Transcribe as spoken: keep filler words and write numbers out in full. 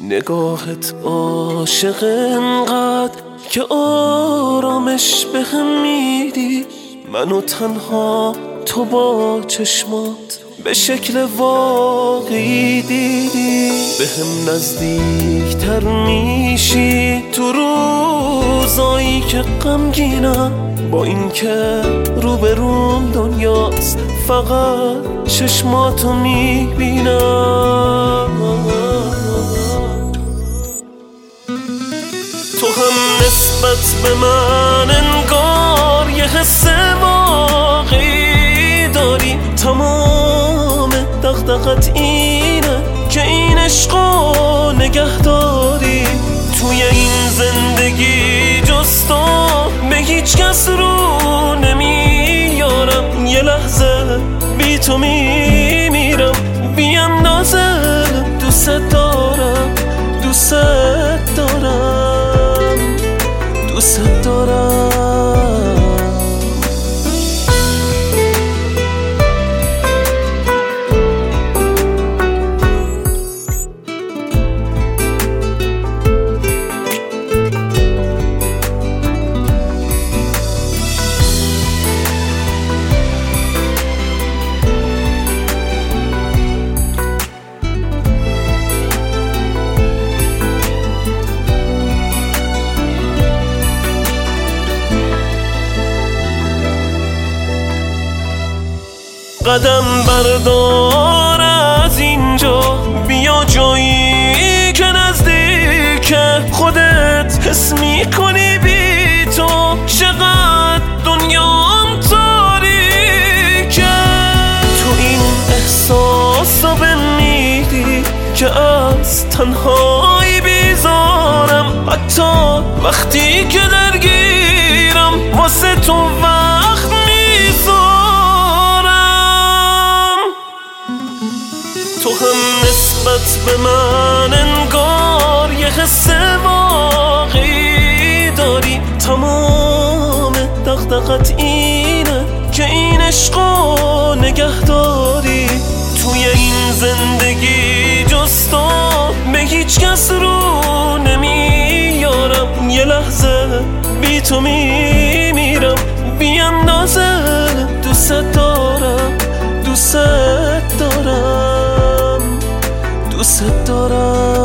نگاهت عاشق انقدر که آرامش به هم میدی، منو تنها تو با چشمات به شکل واقعی دیدی. به هم نزدیک تر میشی تو روزایی که غمگینم، با این که روبروم دنیاست فقط چشماتو میبینم. تو هم نسبت به من انگار یه حس واقعی داری، تمام دغدغت اینه که این عشقو نگه داری. توی این زندگی جز تو به هیچ کس رو نمیارم، یه لحظه بی تو میمیرم، بی اندازه دوست دارم، دوست دارم، دوست دارم. قدم بردار از اینجا، بیا جایی که نزدیک خودت حس میکنی بی تو چقدر دنیام تاریکه. تو این احساس رو بمیدی که از تنهایی بیزارم، حتی وقتی که درگیرم واسه تو وقت تو هم نسبت به من انگار یه حس واقعی داری، تمام دغدغت اینه که این عشقو نگه داری. توی این زندگی جز تو به هیچ کس رو نمیارم، یه لحظه بی تو میمیرم، بی اندازه دوست دارم، دوست دارم، دوست دارم.